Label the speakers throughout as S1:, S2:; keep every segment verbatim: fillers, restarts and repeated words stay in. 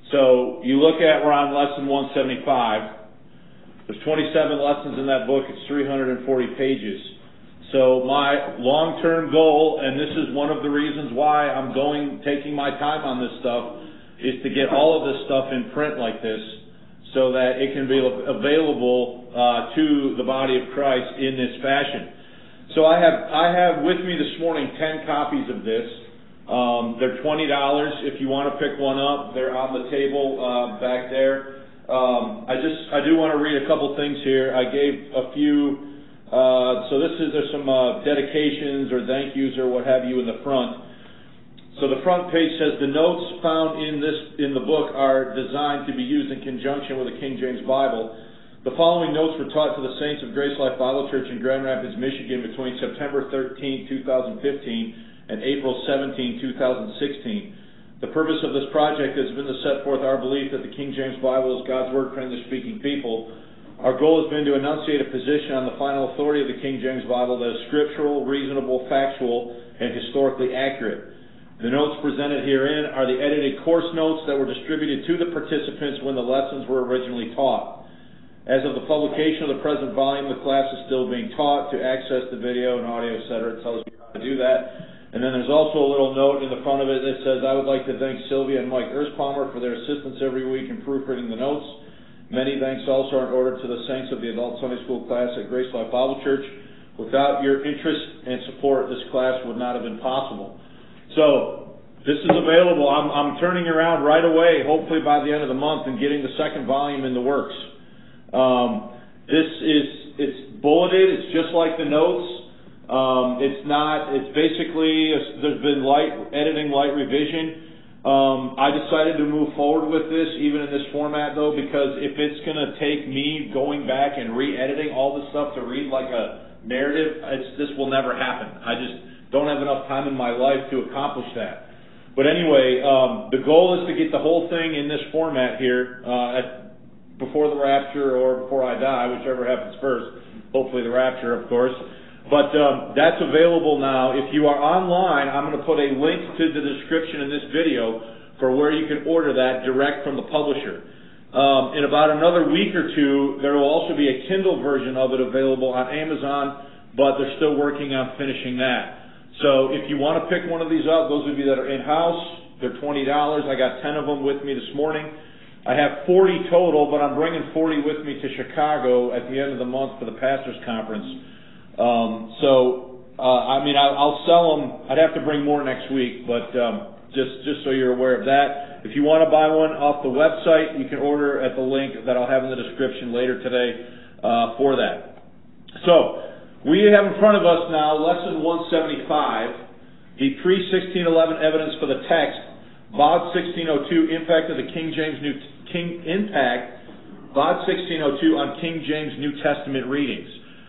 S1: So you look at, we're on lesson one seventy-five. There's twenty-seven lessons in that book. It's three hundred forty pages. So my long-term goal, and this is one of the reasons why I'm going, taking my time on this stuff, is to get all of this stuff in print like this so that it can be available uh, to the body of Christ in this fashion. So I have, I have with me this morning ten copies of this. Um, they're twenty dollars if you want to pick one up. They're on the table uh, back there. Um, I just, I do want to read a couple things here. I gave a few. Uh, so this is, there's some uh, dedications or thank yous or what have you in the front. So the front page says, the notes found in this in the book are designed to be used in conjunction with the King James Bible. The following notes were taught to the saints of Grace Life Bible Church in Grand Rapids, Michigan between September thirteenth, two thousand fifteen and April seventeenth, two thousand sixteen. The purpose of this project has been to set forth our belief that the King James Bible is God's Word for English-speaking people. Our goal has been to enunciate a position on the final authority of the King James Bible that is scriptural, reasonable, factual, and historically accurate. The notes presented herein are the edited course notes that were distributed to the participants when the lessons were originally taught. As of the publication of the present volume, the class is still being taught. To access the video and audio, et cetera, it tells you how to do that. And then there's also a little note in the front of it that says, I would like to thank Sylvia and Mike Erspalmer for their assistance every week in proofreading the notes. Many thanks also are in order to the saints of the Adult Sunday School class at Grace Life Bible Church. Without your interest and support, this class would not have been possible. So, this is available. I'm, I'm turning around right away, hopefully by the end of the month, and getting the second volume in the works. Um, this is, it's bulleted, it's just like the notes. Um, it's not, it's basically, there's been light editing, light revision. Um, I decided to move forward with this, even in this format, though, because if it's going to take me going back and re-editing all this stuff to read like a narrative, it's, this will never happen. I just don't have enough time in my life to accomplish that. But anyway, um, the goal is to get the whole thing in this format here uh, at, before the rapture or before I die, whichever happens first. Hopefully the rapture, of course. But um, that's available now. If you are online, I'm going to put a link to the description in this video for where you can order that direct from the publisher. Um, in about another week or two, there will also be a Kindle version of it available on Amazon, but they're still working on finishing that. So if you want to pick one of these up, those of you that are in-house, they're twenty dollars. I got ten of them with me this morning. I have forty total, but I'm bringing forty with me to Chicago at the end of the month for the Pastors Conference. Um, so, uh, I mean, I'll, I'll sell them. I'd have to bring more next week, but um, just just so you're aware of that. If you want to buy one off the website, you can order at the link that I'll have in the description later today uh, for that. So, we have in front of us now Lesson one seventy-five, the pre sixteen eleven evidence for the text, B O D sixteen oh two, impact of the King James New King impact, B O D sixteen oh two on King James New Testament readings.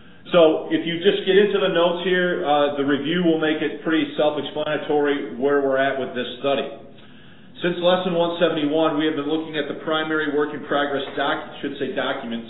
S1: So if you just get into the notes here, uh, the review will make it pretty self-explanatory where we're at with this study. Since Lesson one seventy-one, we have been looking at the primary work-in-progress doc, should say documents.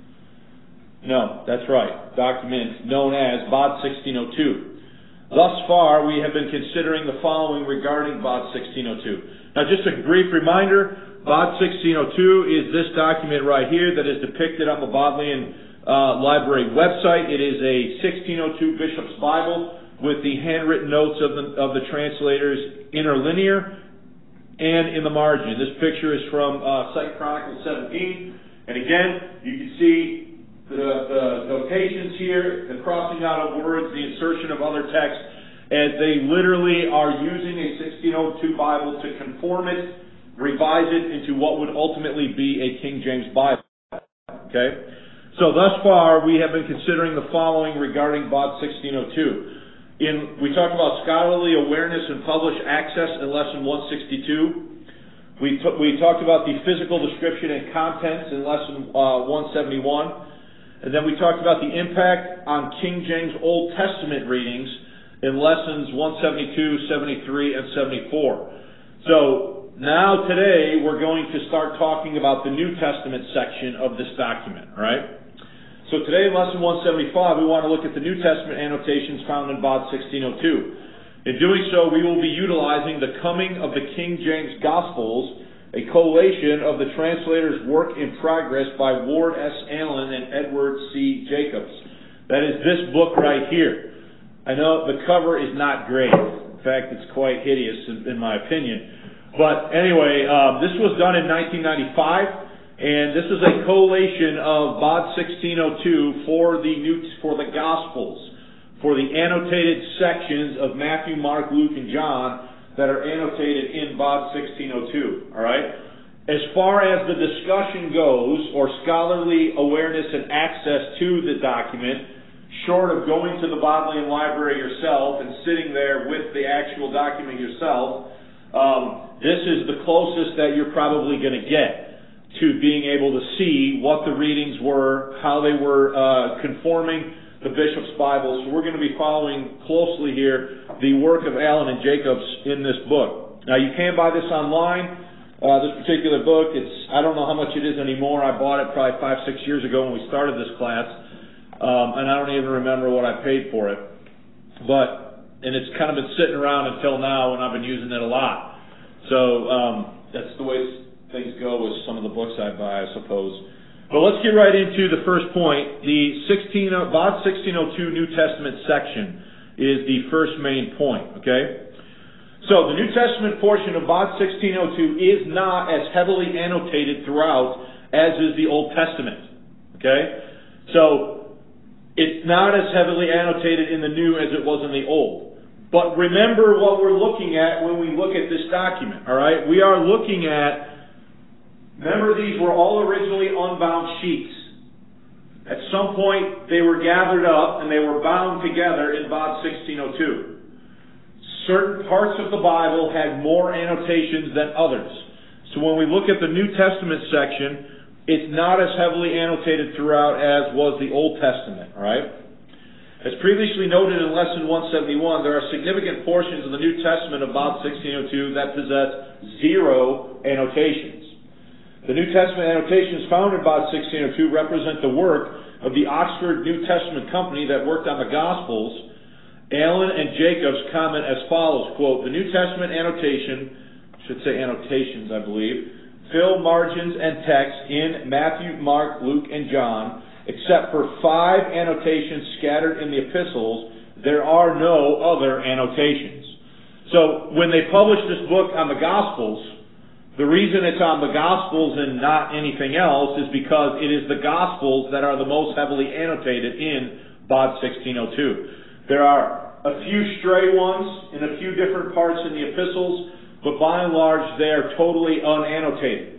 S1: No, that's right, document known as B O D sixteen oh two. Thus far, we have been considering the following regarding B O D sixteen oh two. Now, just a brief reminder, B O D sixteen oh two is this document right here that is depicted on the Bodleian Uh, library website. It is a sixteen oh two Bishop's Bible with the handwritten notes of the, of the translators interlinear and in the margin. This picture is from uh, Second Chronicles seventeen, and again, you can see the, the notations here, the crossing out of words, the insertion of other texts, as they literally are using a sixteen oh two Bible to conform it, revise it into what would ultimately be a King James Bible. Okay? So thus far, we have been considering the following regarding B O D sixteen oh two. In, we talked about scholarly awareness and published access in Lesson one sixty-two. We, t- we talked about the physical description and contents in Lesson uh, one seventy-one. And then we talked about the impact on King James Old Testament readings in Lessons one seventy-two, seventy-three, and seventy-four. So now today, we're going to start talking about the New Testament section of this document, all right? So today in Lesson one seventy-five, we want to look at the New Testament annotations found in B O D sixteen oh two. In doing so, we will be utilizing the coming of the King James Gospels a collation of the translator's work in progress by Ward S. Allen and Edward C. Jacobs. That is this book right here. I know the cover is not great. In fact, it's quite hideous in, in my opinion. But anyway, um, this was done in nineteen ninety-five, and this is a collation of B O D sixteen oh two for the new, for the Gospels, for the annotated sections of Matthew, Mark, Luke, and John that are annotated in B O D sixteen oh two. All right. As far as the discussion goes, or scholarly awareness and access to the document, short of going to the Bodleian Library yourself and sitting there with the actual document yourself, um, this is the closest that you're probably going to get to being able to see what the readings were, how they were uh, conforming the Bishop's Bible. So we're going to be following closely here the work of Allen and Jacobs in this book. Now, you can buy this online. Uh, this particular book, it's I don't know how much it is anymore. I bought it probably five, six years ago when we started this class. Um, and I don't even remember what I paid for it. But, and it's kind of been sitting around until now, and I've been using it a lot. So, um, that's the way things go with some of the books I buy, I suppose. But let's get right into the first point. The sixteen, B O D sixteen oh two New Testament section is the first main point, okay? So, the New Testament portion of B O D sixteen oh two is not as heavily annotated throughout as is the Old Testament, okay? So, it's not as heavily annotated in the New as it was in the Old. But remember what we're looking at when we look at this document, all right? We are looking at, remember these were all originally unbound sheets. At some point, they were gathered up and they were bound together in B O D sixteen oh two. Certain parts of the Bible had more annotations than others. So when we look at the New Testament section, it's not as heavily annotated throughout as was the Old Testament, all right? As previously noted in Lesson one seventy-one, there are significant portions of the New Testament of B O D sixteen oh two that possess zero annotations. The New Testament annotations found in B O D sixteen oh two represent the work of the Oxford New Testament Company that worked on the Gospels. Allen and Jacobs comment as follows, quote, the New Testament annotation, should say annotations, I believe, fill margins and text in Matthew, Mark, Luke, and John. Except for five annotations scattered in the epistles, there are no other annotations. So when they published this book on the Gospels, the reason it's on the Gospels and not anything else is because it is the Gospels that are the most heavily annotated in B O D sixteen oh two. There are a few stray ones in a few different parts in the epistles, but by and large they are totally unannotated.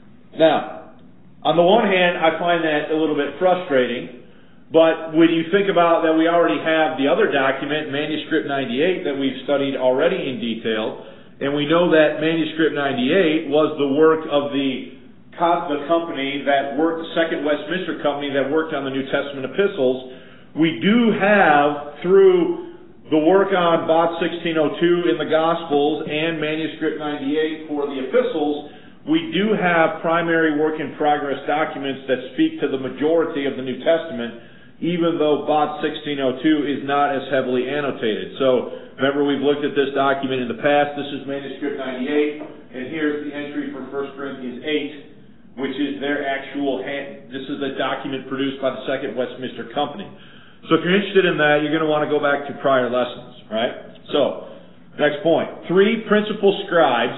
S1: Now, on the one hand, I find that a little bit frustrating, but when you think about that we already have the other document, Manuscript ninety-eight, that we've studied already in detail, and we know that Manuscript ninety-eight was the work of the, the company that worked, the Second Westminster Company that worked on the New Testament epistles, we do have, through the work on B O D sixteen oh two in the Gospels and Manuscript ninety-eight for the epistles, we do have primary work in progress documents that speak to the majority of the New Testament, even though B O D sixteen oh two is not as heavily annotated. So, remember we've looked at this document in the past. This is Manuscript ninety-eight, and here's the entry for First Corinthians eight, which is their actual, hand, this is a document produced by the Second Westminster Company. So if you're interested in that, you're going to want to go back to prior lessons, right? So, next point. Three principal scribes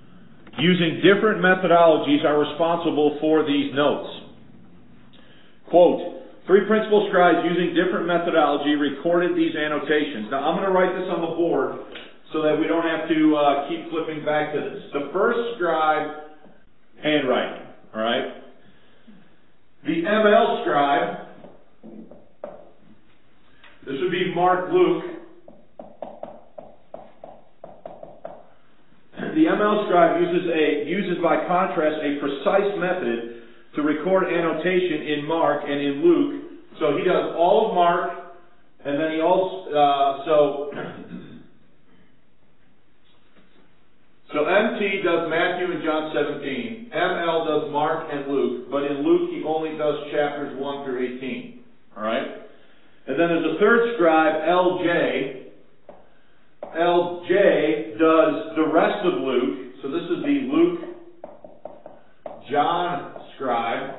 S1: using different methodologies are responsible for these notes. Quote, three principal scribes using different methodology recorded these annotations. Now, I'm going to write this on the board so that we don't have to uh, keep flipping back to this. The first scribe, handwriting, all right? The M L scribe, this would be Mark, Luke. The M L scribe uses, a, uses by contrast, a precise method to record annotation in Mark and in Luke. So he does all of Mark, and then he also, uh, so, so M T does Matthew and John seventeen. M L does Mark and Luke, but in Luke he only does chapters one through eighteen. Alright? And then there's a third scribe, L J. L J does the rest of Luke. So this is the Luke John scribe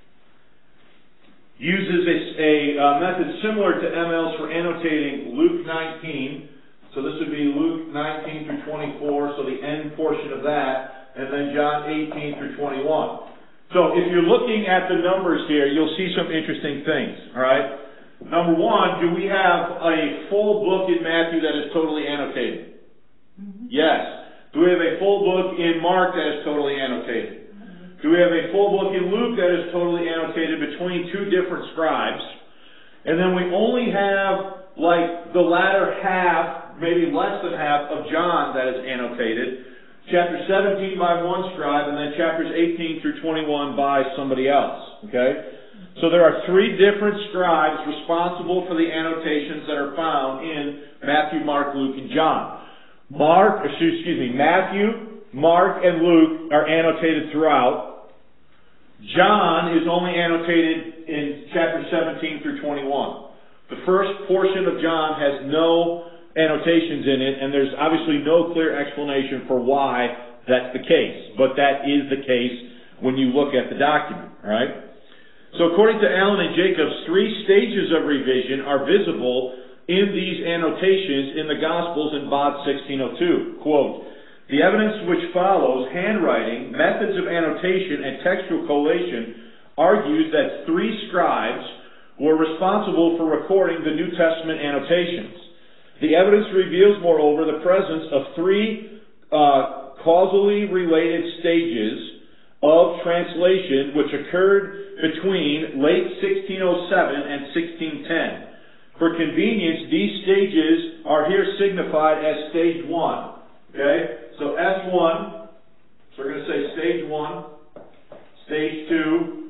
S1: uses a, a uh, method similar to M L's for annotating Luke nineteen. So this would be Luke nineteen through twenty-four, so the end portion of that, and then John eighteen through twenty-one. So if you're looking at the numbers here, you'll see some interesting things, all right? Number one, do we have a full book in Matthew that is totally annotated? Mm-hmm. Yes. Do we have a full book in Mark that is totally annotated? Do we have a full book in Luke that is totally annotated between two different scribes? And then we only have like the latter half, maybe less than half of John that is annotated. Chapter seventeen by one scribe, and then chapters eighteen through twenty-one by somebody else. Okay? So there are three different scribes responsible for the annotations that are found in Matthew, Mark, Luke, and John. Mark, excuse me, Matthew, Mark, and Luke are annotated throughout. John is only annotated in chapter seventeen through twenty-one. The first portion of John has no annotations in it, and there's obviously no clear explanation for why that's the case. But that is the case when you look at the document, right? So according to Allen and Jacobs, three stages of revision are visible in these annotations in the Gospels in Bod sixteen oh two. Quote, "The evidence which follows, handwriting, methods of annotation, and textual collation, argues that three scribes were responsible for recording the New Testament annotations. The evidence reveals, moreover, the presence of three uh, causally related stages of translation which occurred between late sixteen oh seven and sixteen ten. For convenience, these stages are here signified as stage one." Okay? So S one, so we're going to say stage one, stage two,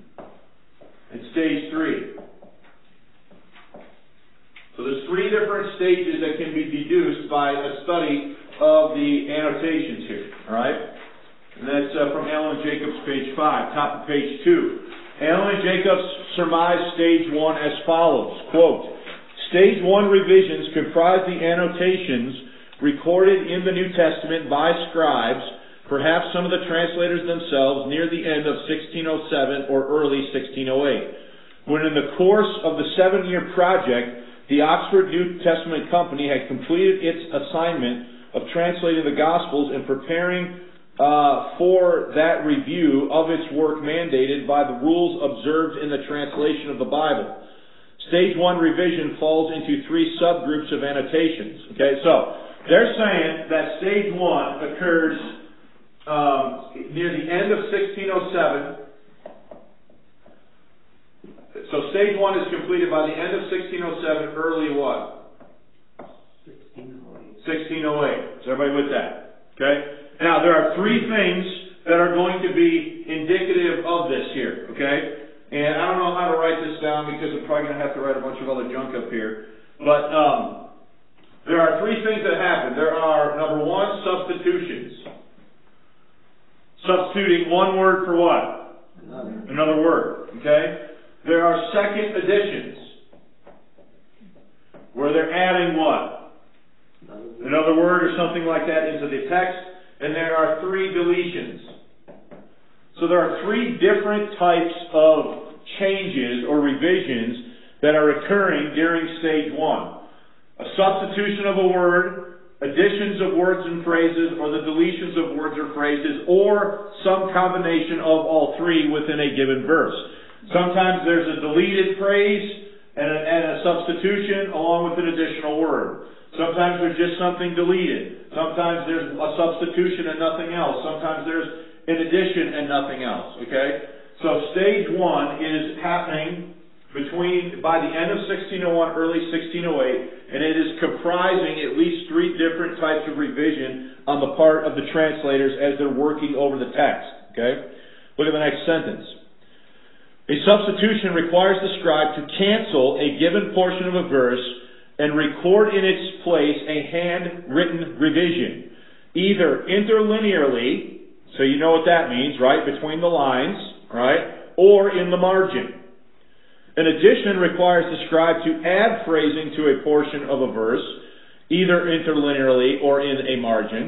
S1: and stage three. So there's three different stages that can be deduced by a study of the annotations here. Alright? And that's uh, from Allen and Jacobs, page five, top of page two. Allen and Jacobs surmise stage one as follows. Quote, "Stage one revisions comprise the annotations recorded in the New Testament by scribes, perhaps some of the translators themselves, near the end of sixteen oh seven or early sixteen oh eight. When in the course of the seven-year project, the Oxford New Testament Company had completed its assignment of translating the Gospels and preparing uh, for that review of its work mandated by the rules observed in the translation of the Bible. Stage one revision falls into three subgroups of annotations." Okay, so they're saying that stage one occurs um, near the end of sixteen oh seven. So stage one is completed by the end of sixteen oh seven, early what? sixteen oh eight. Is everybody with that? Okay? Now, there are three things that are going to be indicative of this here. Okay? And I don't know how to write this down because I'm probably going to have to write a bunch of other junk up here. But um, there are three things that happen. There are, number one, substitutions. Substituting one word for what? Another. Another word. Okay? There are second additions, where they're adding what? Another word or something like that into the text. And there are three deletions. So there are three different types of changes or revisions that are occurring during stage one. A substitution of a word, additions of words and phrases, or the deletions of words or phrases, or some combination of all three within a given verse. Sometimes there's a deleted phrase and a, and a substitution along with an additional word. Sometimes there's just something deleted. Sometimes there's a substitution and nothing else. Sometimes there's an addition and nothing else. Okay? So stage one is happening between, by the end of sixteen oh one, early sixteen oh eight, and it is comprising at least three different types of revision on the part of the translators as they're working over the text. Okay? Look at the next sentence. A substitution requires the scribe to cancel a given portion of a verse and record in its place a handwritten revision, either interlinearly, so you know what that means, right, between the lines, right, or in the margin. An addition requires the scribe to add phrasing to a portion of a verse, either interlinearly or in a margin.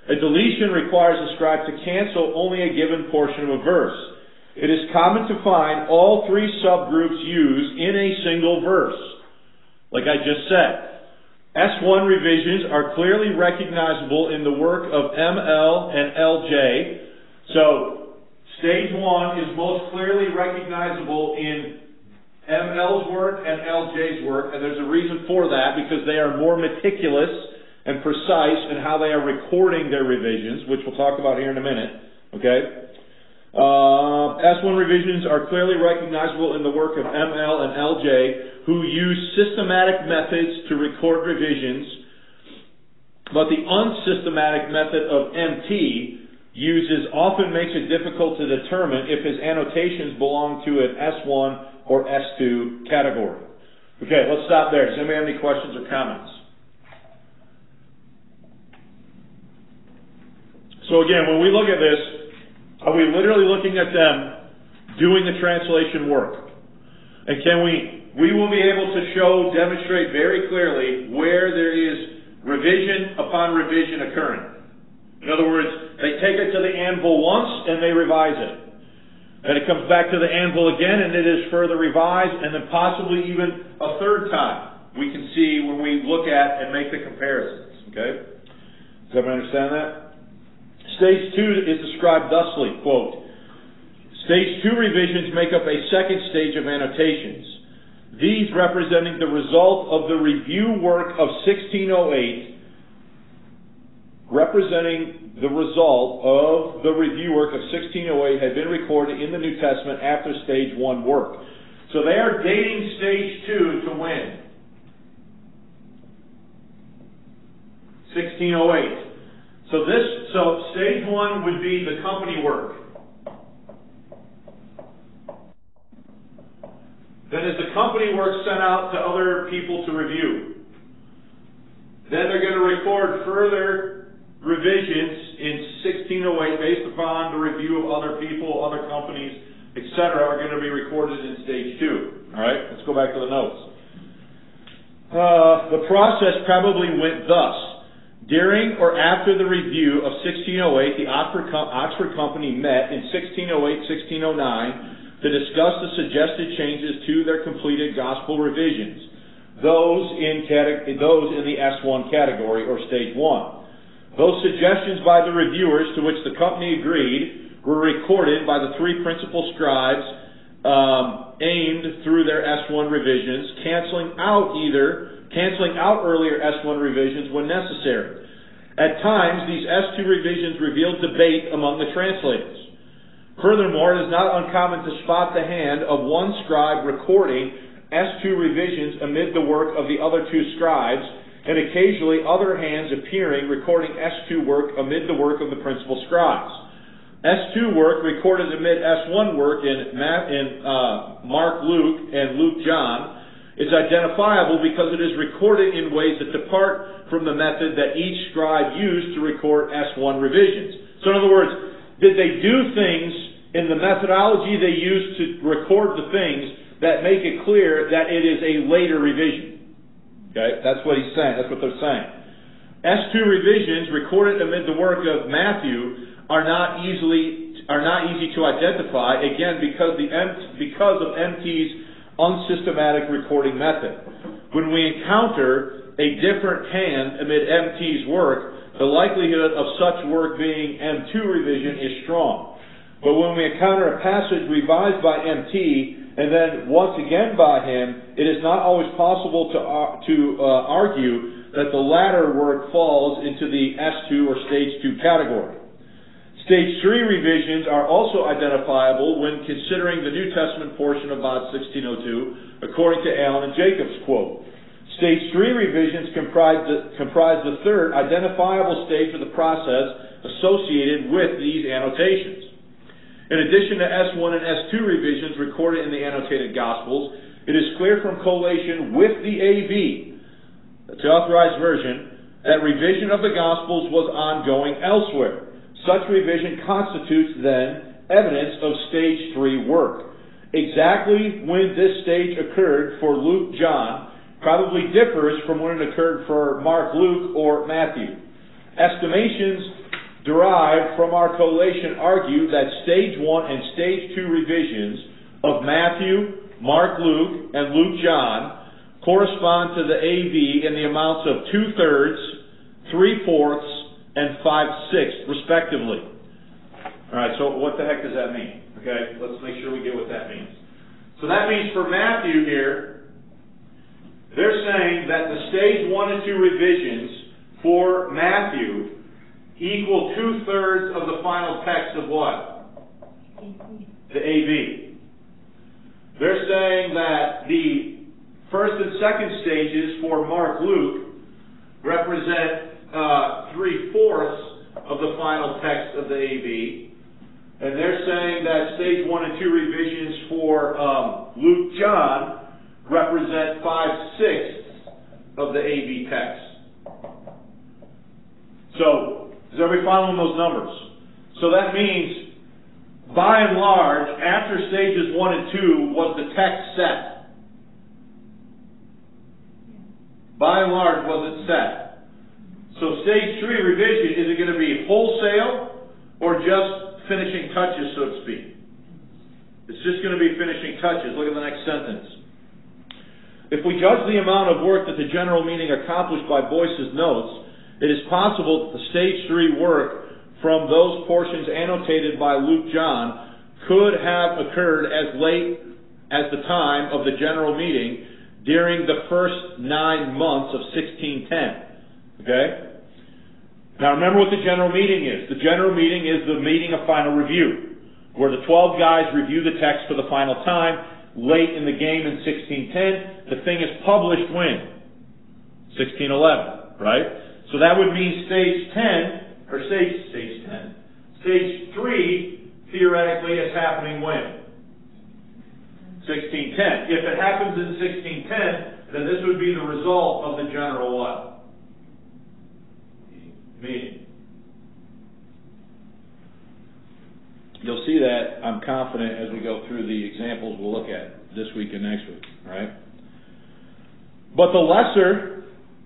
S1: A deletion requires a scribe to cancel only a given portion of a verse. It is common to find all three subgroups used in a single verse. Like I just said, S one revisions are clearly recognizable in the work of M L and L J. So, stage one is most clearly recognizable in M L's work and L J's work, and there's a reason for that, because they are more meticulous and precise in how they are recording their revisions, which we'll talk about here in a minute. Okay? Uh, S one revisions are clearly recognizable in the work of M L and L J, who use systematic methods to record revisions, but the unsystematic method of M T uses often makes it difficult to determine if his annotations belong to an S one or S two category. Okay, let's stop there. Does anybody have any questions or comments? So again, when we look at this, are we literally looking at them doing the translation work? And can we, we will be able to show, demonstrate very clearly where there is revision upon revision occurring. In other words, they take it to the anvil once and they revise it. Then it comes back to the anvil again and it is further revised, and then possibly even a third time we can see when we look at and make the comparisons. Okay? Does everyone understand that? Stage two is described thusly, quote, Stage two revisions make up a second stage of annotations. These representing the result of the review work of sixteen oh eight, representing the result of the review work of sixteen oh eight had been recorded in the New Testament after stage one work. So they are dating stage two to when? sixteen oh eight. So this, so stage one would be the company work. Then is the company work sent out to other people to review? Then they're going to record further revisions in sixteen oh eight based upon the review of other people, other companies, et cetera are going to be recorded in stage two. All right, let's go back to the notes. Uh, the process probably went thus. During or after the review of sixteen oh eight, the Oxford, Com- Oxford Company met in sixteen oh eight sixteen oh nine to discuss the suggested changes to their completed gospel revisions, those in, cate- those in the S one category or stage one. Those suggestions by the reviewers to which the company agreed were recorded by the three principal scribes um, aimed through their S one revisions, canceling out either canceling out earlier S one revisions when necessary. At times, these S two revisions revealed debate among the translators. Furthermore, it is not uncommon to spot the hand of one scribe recording S two revisions amid the work of the other two scribes, and occasionally other hands appearing recording S two work amid the work of the principal scribes. S two work recorded amid S one work in, Matt, in uh, Mark, Luke, and Luke, John is identifiable because it is recorded in ways that depart from the method that each scribe used to record S one revisions. So in other words, did they do things in the methodology they used to record the things that make it clear that it is a later revision? Okay, that's what he's saying. That's what they're saying. S two revisions recorded amid the work of Matthew are not easily are not easy to identify, again because the M, because of M T's unsystematic recording method. When we encounter a different hand amid M T's work, the likelihood of such work being M two revision is strong. But when we encounter a passage revised by M T and then once again by him, it is not always possible to, uh, to uh, argue that the latter work falls into the S two or stage two category. Stage three revisions are also identifiable when considering the New Testament portion of Bod sixteen oh two, according to Allen and Jacobs' quote. Stage three revisions comprise the, comprise the third identifiable stage of the process associated with these annotations. In addition to S one and S two revisions recorded in the annotated Gospels, it is clear from collation with the A V, the Authorized Version, that revision of the Gospels was ongoing elsewhere. Such revision constitutes, then, evidence of stage three work. Exactly when this stage occurred for Luke, John, probably differs from when it occurred for Mark, Luke, or Matthew. Estimations derived from our collation argue that stage one and stage two revisions of Matthew, Mark, Luke, and Luke, John correspond to the A V in the amounts of two-thirds, three-fourths, and five-sixths, respectively. All right, so what the heck does that mean? Okay, let's make sure we get what that means. So that means for Matthew here, they're saying that the stage one and two revisions for Matthew equal two-thirds of the final text of what? The A V. They're saying that the first and second stages for Mark, Luke represent uh, three-fourths of the final text of the A V. And they're saying that stage one and two revisions for um, Luke, John represent five-sixths of the A V text. So, is everybody following those numbers? So that means, by and large, after stages one and two was the text set. By and large, was it set? So stage three revision, is it going to be wholesale or just finishing touches, so to speak? It's just going to be finishing touches. Look at the next sentence. If we judge the amount of work that the general meeting accomplished by Boyce's notes, it is possible that the stage three work from those portions annotated by Luke, John could have occurred as late as the time of the general meeting during the first nine months of sixteen ten. Okay? Now remember what the general meeting is. The general meeting is the meeting of final review, where the twelve guys review the text for the final time, late in the game in sixteen ten. The thing is published when? sixteen eleven, right? So that would mean stage ten, or stage, stage ten, stage three, theoretically, is happening when? sixteen ten. If it happens in sixteen ten, then this would be the result of the general what? Meeting. You'll see that, I'm confident, as we go through the examples we'll look at this week and next week, right? But the lesser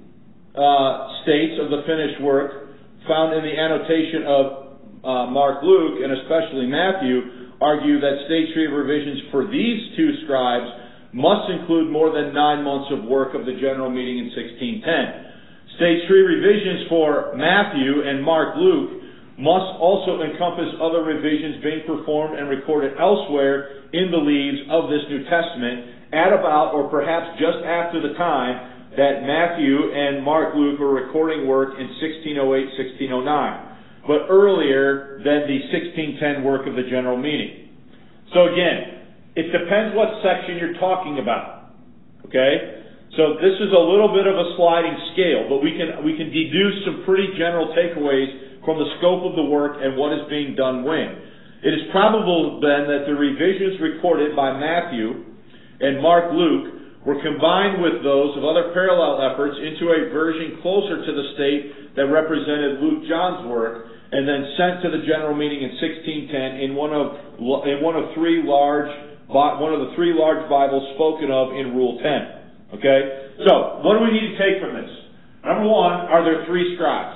S1: uh, states of the finished work found in the annotation of uh, Mark, Luke, and especially Matthew, argue that stage three revisions for these two scribes must include more than nine months of work of the general meeting in sixteen ten. Stage three revisions for Matthew and Mark, Luke must also encompass other revisions being performed and recorded elsewhere in the leaves of this New Testament at about or perhaps just after the time that Matthew and Mark, Luke were recording work in sixteen oh eight, sixteen oh nine, but earlier than the sixteen ten work of the general meeting. So again, it depends what section you're talking about. Okay? So this is a little bit of a sliding scale, but we can we can deduce some pretty general takeaways from the scope of the work and what is being done when. It is probable then that the revisions recorded by Matthew and Mark, Luke were combined with those of other parallel efforts into a version closer to the state that represented Luke, John's work, and then sent to the general meeting in sixteen ten in one of in one of three large one of the three large Bibles spoken of in Rule ten. Okay? So, what do we need to take from this? Number one, are there three scribes?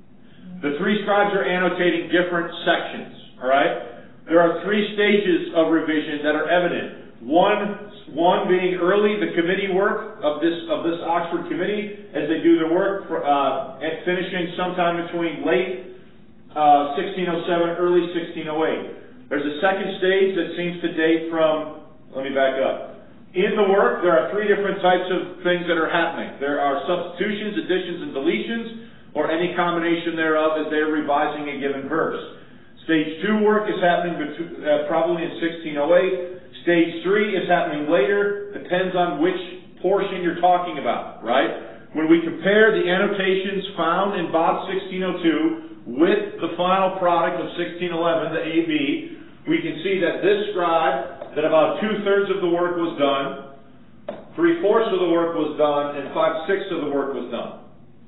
S1: The three scribes are annotating different sections. All right? There are three stages of revision that are evident. One, one being early, the committee work of this of this Oxford committee as they do their work, for, uh, and finishing sometime between late uh, sixteen oh seven, early sixteen oh eight. There's a second stage that seems to date from. Let me back up. In the work, there are three different types of things that are happening. There are substitutions, additions, and deletions, or any combination thereof as they are revising a given verse. Stage two work is happening between, uh, probably in sixteen oh eight. Stage three is happening later. Depends on which portion you're talking about, right? When we compare the annotations found in Bob sixteen oh two with the final product of sixteen eleven, the A V, we can see that this scribe, that about two-thirds of the work was done, three-fourths of the work was done, and five-sixths of the work was done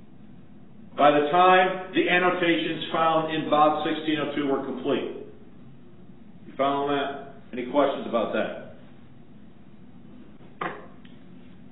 S1: by the time the annotations found in Bob sixteen oh two were complete. You following that? Any questions about that?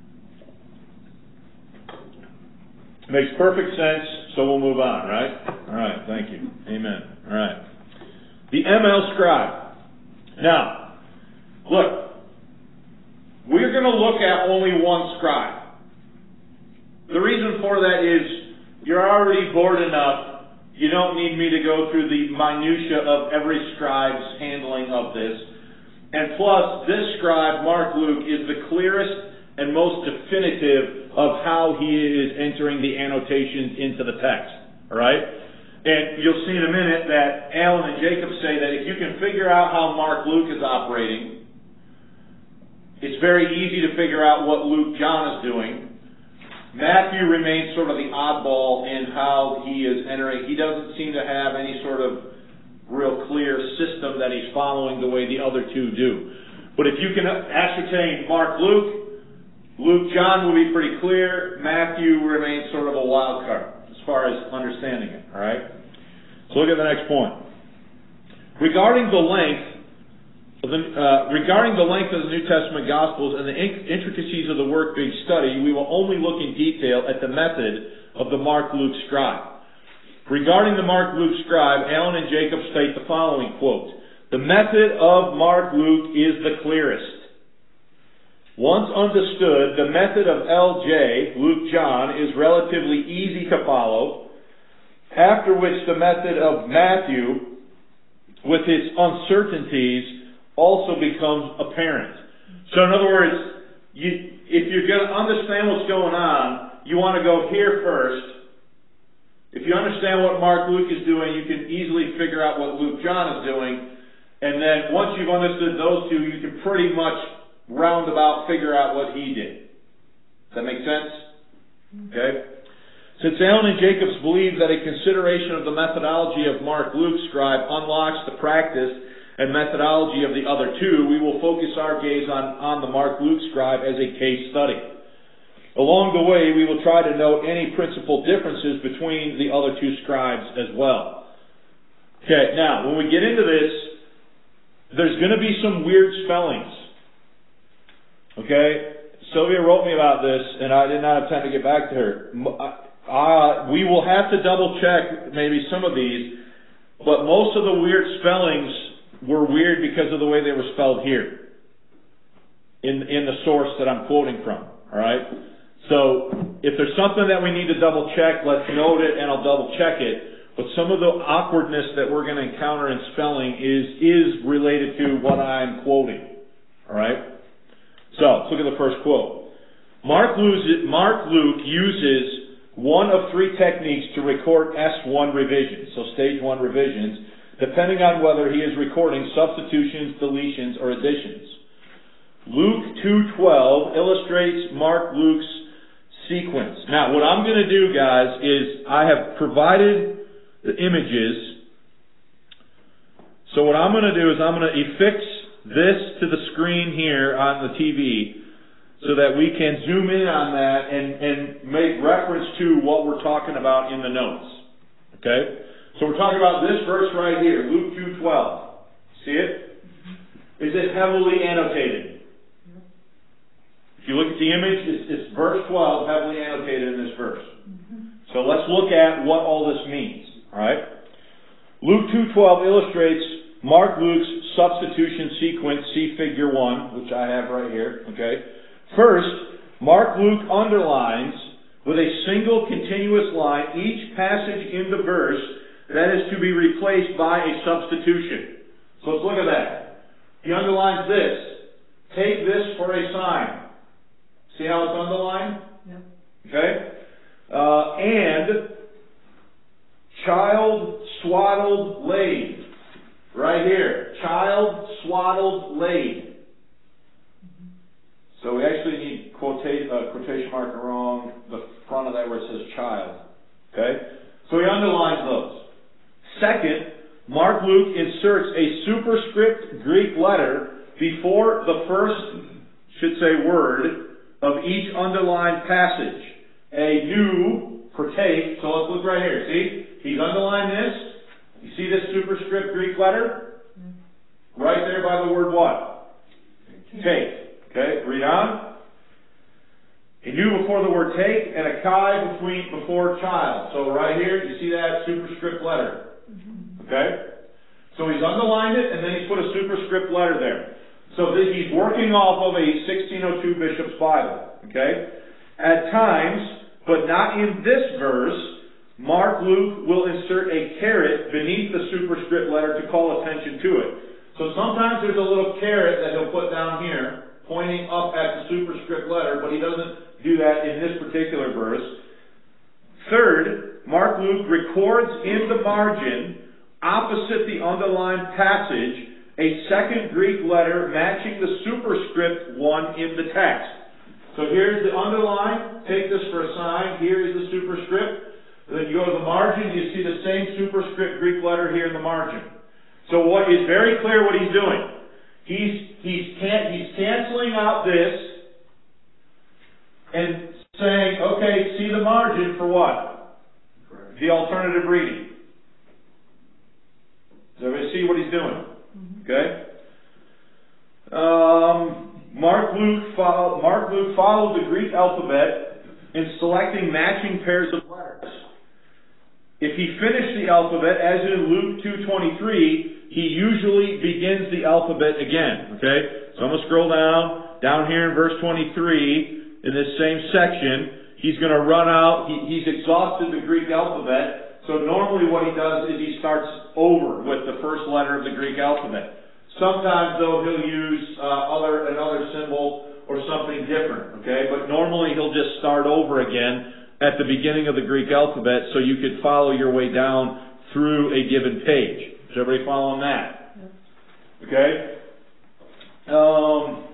S1: Makes perfect sense, so we'll move on, right? All right, thank you. Amen. All right. The M L scribe. Now, look, we're going to look at only one scribe. The reason for that is you're already bored enough. You don't need me to go through the minutia of every scribe's handling of this. And plus, this scribe, Mark Luke, is the clearest and most definitive of how he is entering the annotations into the text. All right? And you'll see in a minute that Alan and Jacob say that if you can figure out how Mark Luke is operating, it's very easy to figure out what Luke John is doing. Matthew remains sort of the oddball in how he is entering. He doesn't seem to have any sort of real clear system that he's following the way the other two do. But if you can ascertain Mark Luke, Luke John will be pretty clear. Matthew remains sort of a wild card as far as understanding it. All right? So look at the next point. Regarding the length of the, uh, regarding the length of the New Testament Gospels and the intricacies of the work being studied, we will only look in detail at the method of the Mark Luke scribe. Regarding the Mark Luke scribe, Alan and Jacob state the following, quote, "The method of Mark Luke is the clearest. Once understood, the method of L J, Luke John, is relatively easy to follow, after which the method of Matthew, with its uncertainties, also becomes apparent." So in other words, you, if you're going to understand what's going on, you want to go here first. If you understand what Mark Luke is doing, you can easily figure out what Luke John is doing. And then once you've understood those two, you can pretty much roundabout figure out what he did. Does that make sense? Okay? Since Alan and Jacobs believe that a consideration of the methodology of Mark Luke scribe unlocks the practice and methodology of the other two, we will focus our gaze on, on the Mark Luke scribe as a case study. Along the way, we will try to note any principal differences between the other two scribes as well. Okay, now, when we get into this, there's going to be some weird spellings. Okay? Sylvia wrote me about this, and I did not have time to get back to her. Uh, we will have to double check maybe some of these, but most of the weird spellings were weird because of the way they were spelled here in, in the source that I'm quoting from. All right? So, if there's something that we need to double check, let's note it and I'll double check it. But some of the awkwardness that we're going to encounter in spelling is, is related to what I'm quoting. All right? So, let's look at the first quote. Mark Luke, Mark Luke uses one of three techniques to record S one revisions, so stage one revisions, depending on whether he is recording substitutions, deletions, or additions. Luke two twelve illustrates Mark Luke's sequence. Now, what I'm going to do, guys, is I have provided the images. So what I'm going to do is I'm going to affix this to the screen here on the T V so that we can zoom in on that and, and make reference to what we're talking about in the notes. Okay? So we're talking about this verse right here, Luke two twelve. See it? Is it heavily annotated? If you look at the image, it's, it's verse twelve, heavily annotated in this verse. So let's look at what all this means. All right? Luke two twelve illustrates Mark Luke's substitution sequence, see figure one, which I have right here. Okay. First, Mark Luke underlines with a single continuous line each passage in the verse that is to be replaced by a substitution. So let's look at that. He underlines this. Take this for a sign. See how it's underlined? Yeah. Okay. Uh, and child swaddled laid. Right here. Child swaddled laid. So we actually need quotation, uh, quotation mark around the front of that where it says child. Okay? So he underlines those. Second, Mark Luke inserts a superscript Greek letter before the first, should say word, of each underlined passage. A new for take. So let's look right here. See? He's underlined this. You see this superscript Greek letter? Right there by the word what? Take. Okay, read on. A nu before the word take, and a chi between before child. So right here, you see that superscript letter. Okay? So he's underlined it, and then he put a superscript letter there. So that he's working off of a sixteen oh two Bishop's Bible. Okay? At times, but not in this verse, Mark Luke will insert a caret beneath the superscript letter to call attention to it. So sometimes there's a little caret that he'll put down here, pointing up at the superscript letter, but he doesn't do that in this particular verse. Third, Mark Luke records in the margin, opposite the underlined passage, a second Greek letter matching the superscript one in the text. So here's the underline, take this for a sign, here is the superscript. Then you go to the margin, you see the same superscript Greek letter here in the margin. So what is very clear what he's doing. He's, he's, can, he's canceling out this, and saying, okay, see the margin for what? Correct. The alternative reading. Does everybody see what he's doing? Mm-hmm. Okay? Um, Mark Luke, follow, Mark Luke followed the Greek alphabet in selecting matching pairs of letters. If he finished the alphabet, as in Luke two twenty-three, he usually begins the alphabet again. Okay? So I'm going to scroll down, down here in verse twenty-three. In this same section, he's going to run out, he, he's exhausted the Greek alphabet, so normally what he does is he starts over with the first letter of the Greek alphabet. Sometimes, though, he'll use uh, other another symbol or something different, okay? But normally he'll just start over again at the beginning of the Greek alphabet so you could follow your way down through a given page. Is everybody following that? Okay? Um...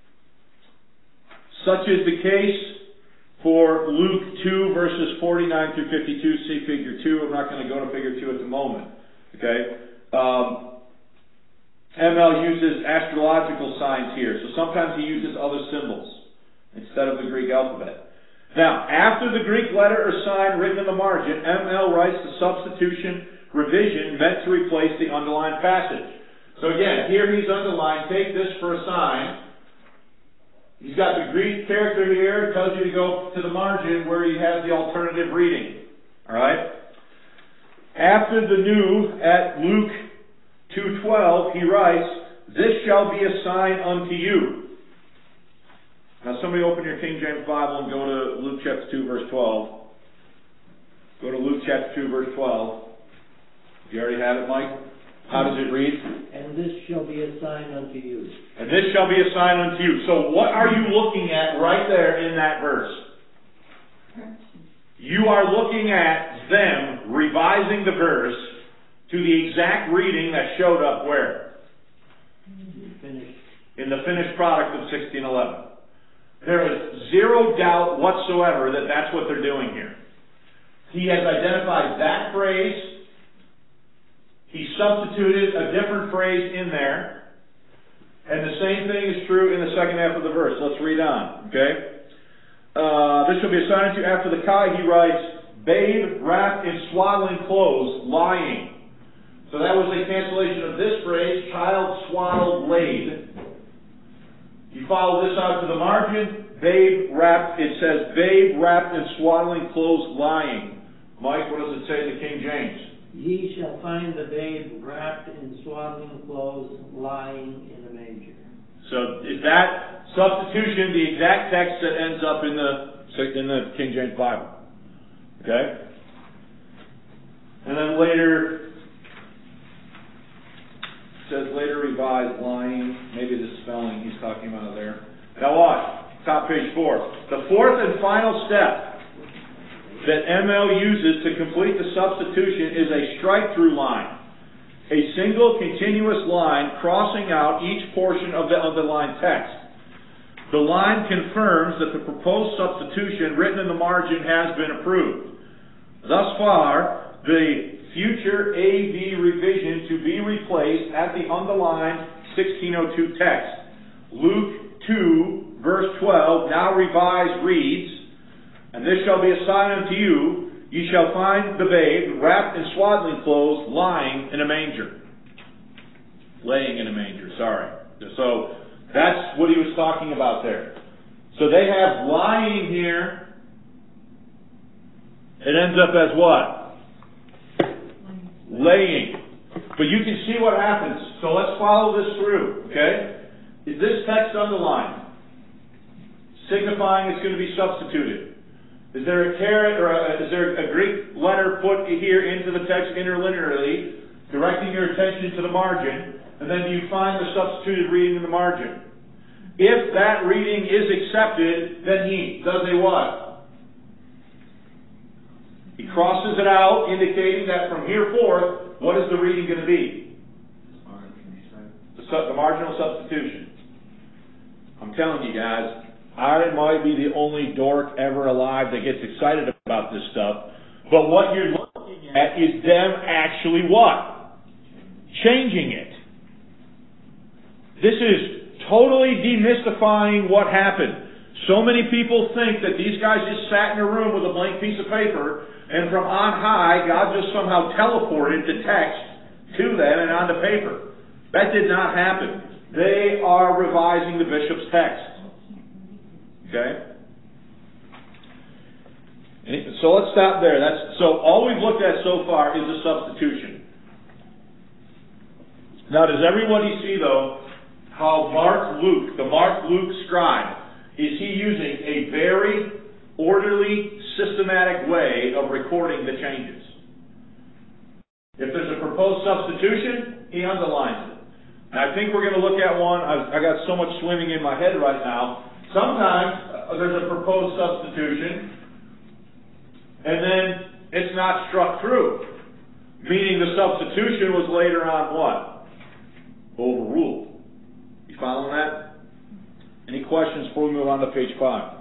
S1: Such is the case for Luke two, verses forty-nine through fifty-two. See figure two. I'm not going to go to figure two at the moment. Okay? Um, M L uses astrological signs here. So sometimes he uses other symbols instead of the Greek alphabet. Now, after the Greek letter or sign written in the margin, M L writes the substitution revision meant to replace the underlined passage. So again, here he's underlined, take this for a sign. He's got the Greek character here, tells you to go to the margin where he has the alternative reading. Alright? After the new, at Luke two twelve, he writes, this shall be a sign unto you. Now somebody open your King James Bible and go to Luke chapter two, verse twelve. Go to Luke chapter two, verse twelve. Do you already have it, Mike? How does it read?
S2: And this shall be a sign unto you.
S1: And this shall be a sign unto you. So what are you looking at right there in that verse? You are looking at them revising the verse to the exact reading that showed up where?
S2: Finished.
S1: In the finished product of sixteen eleven. There is zero doubt whatsoever that that's what they're doing here. He has identified that phrase. He substituted a different phrase in there. And the same thing is true in the second half of the verse. Let's read on. Okay? Uh, this shall be a sign unto you. After the chi, he writes, babe wrapped in swaddling clothes, lying. So that was a cancellation of this phrase, child swaddled laid. You follow this out to the margin, babe wrapped, it says, babe wrapped in swaddling clothes, lying. Mike, what does it say in the King James?
S2: Ye shall find the babe wrapped in swaddling clothes, lying in a manger.
S1: So is that substitution the exact text that ends up in the in the King James Bible? Okay? And then later, it says later revised, lying. Maybe the spelling he's talking about there. Now watch, top page four. The fourth and final step that M L uses to complete the substitution is a strike-through line. A single continuous line crossing out each portion of the underlined text. The line confirms that the proposed substitution written in the margin has been approved. Thus far, the future A V revision to be replaced at the underlined sixteen oh two text. Luke two, verse twelve, now revised, reads, and this shall be a sign unto you, ye shall find the babe wrapped in swaddling clothes, lying in a manger. Laying in a manger, sorry. So, that's what he was talking about there. So they have lying here. It ends up as what? Laying. But you can see what happens. So let's follow this through, okay? Is this text underlined? Signifying it's going to be substituted. Is there a caret or a, is there a Greek letter put here into the text interlinearly, directing your attention to the margin, and then do you find the substituted reading in the margin? If that reading is accepted, then he does a what? He crosses it out, indicating that from here forth, what is the reading going to be? The, su- the marginal substitution. I'm telling you guys, I might be the only dork ever alive that gets excited about this stuff, but what you're looking at is them actually what? Changing it. This is totally demystifying what happened. So many people think that these guys just sat in a room with a blank piece of paper, and from on high, God just somehow teleported the text to them and onto paper. That did not happen. They are revising the bishop's text. Okay? So let's stop there. That's so all we've looked at so far is a substitution. Now, does everybody see, though, how Mark Luke, the Mark Luke scribe, is he using a very orderly, systematic way of recording the changes? If there's a proposed substitution, he underlines it. And I think we're going to look at one. I've, I got so much swimming in my head right now. Sometimes uh, there's a proposed substitution, and then it's not struck through, meaning the substitution was later on what? Overruled. You following that? Any questions before we move on to page five?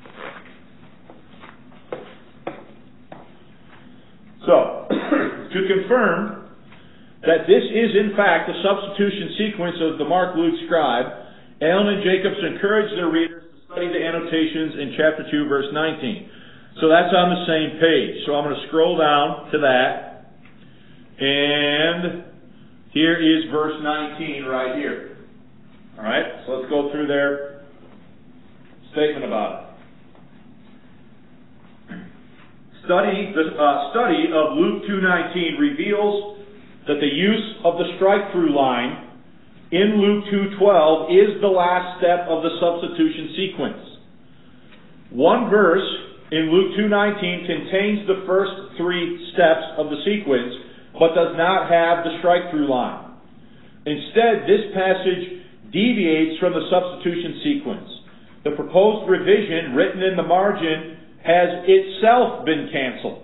S1: So, to confirm that this is in fact the substitution sequence of the Mark Luke scribe, Allen and Jacobs encourage their readers to study the annotations in chapter two, verse nineteen. So that's on the same page. So I'm going to scroll down to that. And here is verse nineteen right here. All right, so let's go through their statement about it. Study, the uh, study of Luke two nineteen reveals that the use of the strike-through line in Luke two twelve is the last step of the substitution sequence. One verse in Luke two nineteen contains the first three steps of the sequence, but does not have the strike-through line. Instead, this passage deviates from the substitution sequence. The proposed revision written in the margin has itself been canceled.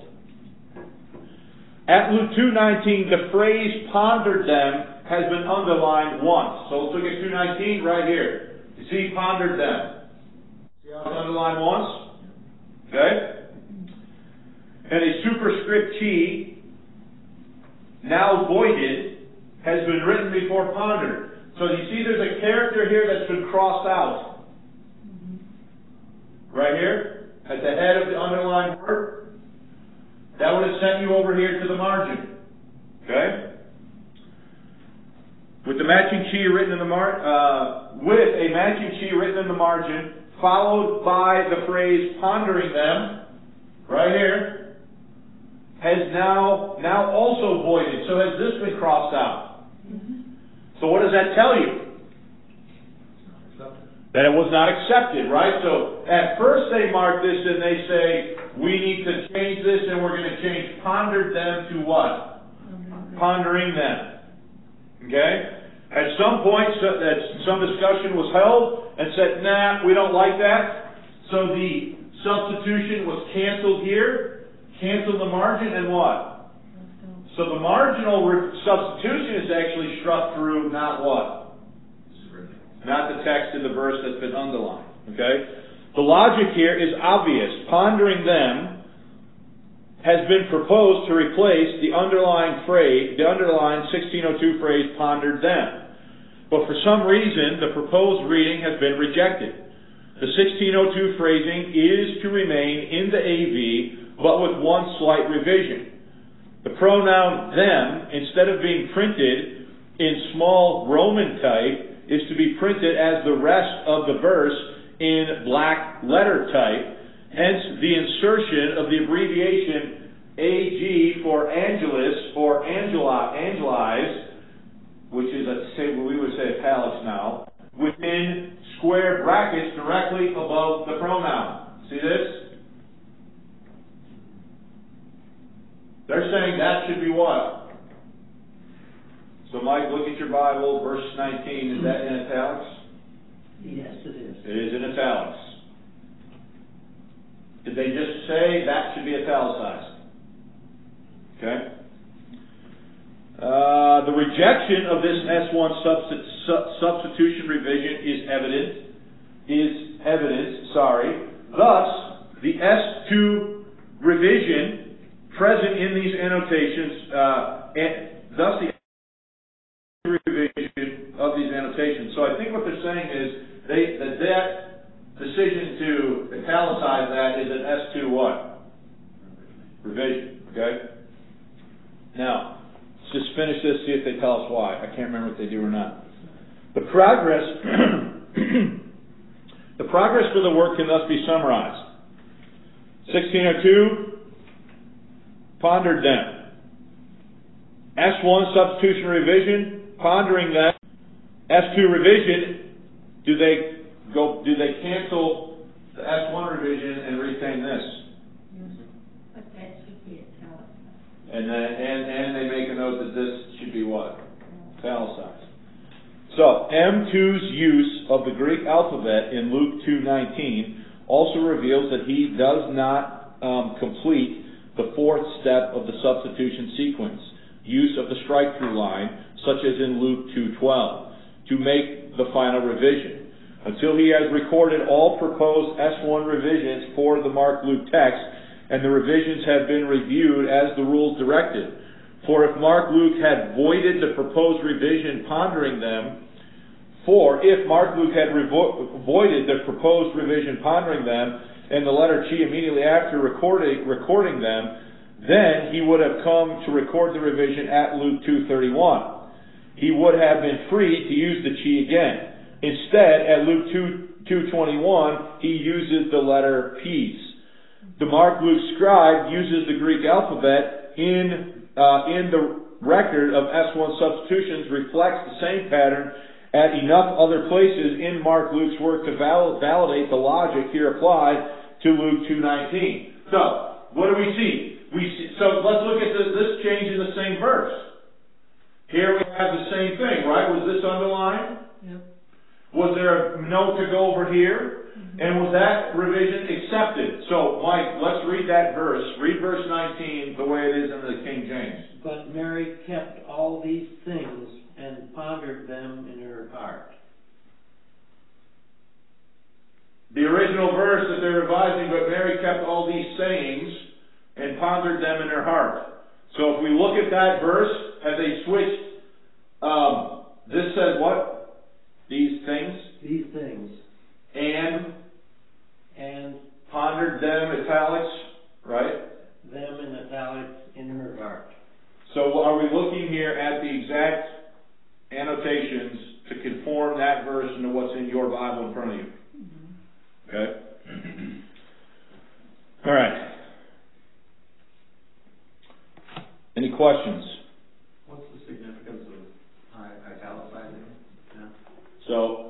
S1: At Luke two nineteen, the phrase pondered them has been underlined once. So let's look at two nineteen right here. You see pondered them. See how it's underlined once? Okay? And a superscript key, now voided, has been written before pondered. So you see there's a character here that's been crossed out. Right here, at the head of the underlined word. That would have sent you over here to the margin. Okay? With the matching key written in the mar- uh, with a matching key written in the margin, followed by the phrase pondering them, right here, has now now also voided. So has this been crossed out? Mm-hmm. So what does that tell you? That it was not accepted, right? So at first they mark this and they say, we need to change this and we're going to change pondered them to what? Pondering them. Okay? At some point, so, that some discussion was held and said, nah, we don't like that. So the substitution was canceled here, canceled the margin, and what? So the marginal re- substitution is actually struck through, not what? Not the text in the verse that's been underlined. Okay? The logic here is obvious. Pondering them has been proposed to replace the underlying phrase, the underlined sixteen oh two phrase, pondered them. But for some reason, the proposed reading has been rejected. The sixteen oh two phrasing is to remain in the A V, but with one slight revision. The pronoun them, instead of being printed in small Roman type, is to be printed as the rest of the verse in black letter type, hence the insertion of the abbreviation A G for Angelus or Angela, Angelize, which is, a, say, we would say italics now, within square brackets directly above the pronoun. See this? They're saying that should be what? So Mike, look at your Bible, verse nineteen, is that in italics?
S2: Yes, it is.
S1: It is in italics. Did they just say that should be italicized? Okay. Uh, the rejection of this S one substi- su- substitution revision is evident. Is evident. Sorry. Thus, the S two revision present in these annotations, uh, and thus the revision of these annotations. So I think what they're saying is they that that decision to italicize that is an S two what? Revision. Okay. Now, let's just finish this, see if they tell us why. I can't remember if they do or not. The progress, the progress for the work can thus be summarized. sixteen oh two, pondered them. S one, substitution revision, pondering them. S two revision, do they go? Do they cancel the S one revision and retain this?
S3: But that should be italicized.
S1: And then, and, and they make a note that this should be what? Italicized. So, M two's use of the Greek alphabet in Luke two nineteen also reveals that he does not um, complete the fourth step of the substitution sequence, use of the strike-through line, such as in Luke two twelve, to make the final revision. Until he has recorded all proposed S one revisions for the Mark-Luke text, and the revisions have been reviewed as the rules directed. For if Mark-Luke had voided the proposed revision pondering them, for if Mark-Luke had revo- voided the proposed revision pondering them, and the letter Chi immediately after recording, recording them, then he would have come to record the revision at Luke two thirty-one. He would have been free to use the Chi again. Instead, at Luke two twenty-one, he uses the letter P's. The Mark-Luke scribe uses the Greek alphabet in uh, in the record of S one substitutions, reflects the same pattern at enough other places in Mark-Luke's work to val- validate the logic here applied to Luke two nineteen. So, what do we see? We see so let's look at the, this change in the same verse. Here we have the same thing, right? Was this underlined?
S2: Yep.
S1: Was there a note to go over here? And was that revision accepted? So, Mike, let's read that verse. Read verse nineteen the way it is in the King James.
S2: But Mary kept all these things and pondered them in her heart.
S1: The original verse that they're revising, but Mary kept all these sayings and pondered them in her heart. So if we look at that verse, have they switched? Um, this says what? These things?
S2: These things.
S1: And
S2: And
S1: pondered them, italics, right?
S2: them in italics in her heart.
S1: So are we looking here at the exact annotations to conform that verse into what's in your Bible in front of you? Mm-hmm. Okay? All right. Any questions?
S4: What's the significance of uh, italicizing? Yeah.
S1: So,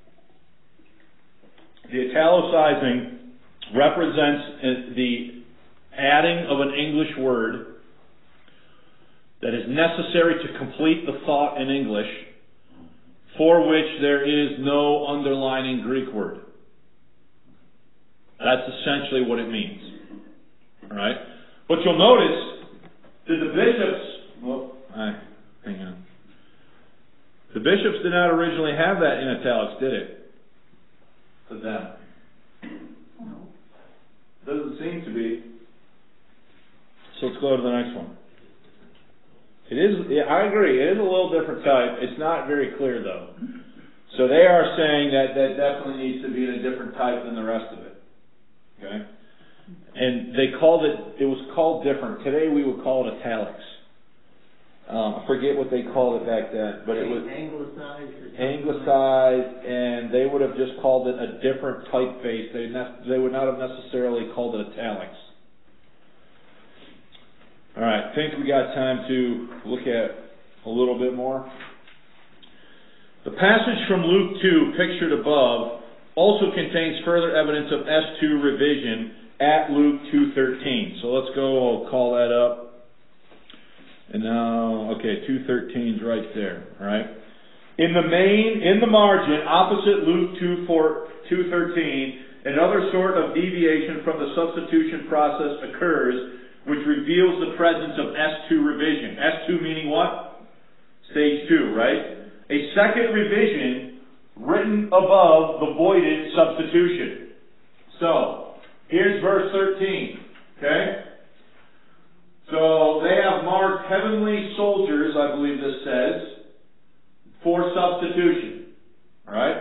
S1: the italicizing represents the adding of an English word that is necessary to complete the thought in English, for which there is no underlining Greek word. That's essentially what it means. All right? But you'll notice that the bishops, well, I, hang on. The bishops did not originally have that in italics, did it? To them.
S3: No.
S1: Doesn't seem to be. So let's go to the next one. It is, yeah, I agree, it is a little different type. It's not very clear though. So they are saying that that definitely needs to be in a different type than the rest of it. Okay? And they called it, it was called different. Today we would call it italics. Um, I forget what they called it back then, but it was
S2: Anglicized. or something like-
S1: anglicized, and they would have just called it a different typeface. They ne- they would not have necessarily called it italics. All right, I think we got time to look at a little bit more. The passage from Luke two, pictured above, also contains further evidence of S two revision at Luke two thirteen. So let's go, I'll call that up. And now, okay, two thirteen is right there, all right? In the main, in the margin, opposite Luke two thirteen, another sort of deviation from the substitution process occurs, which reveals the presence of S two revision. S two meaning what? Stage two, right? A second revision written above the voided substitution. So, here's verse thirteen, okay? So, they have marked heavenly soldiers, I believe this says, for substitution. Alright?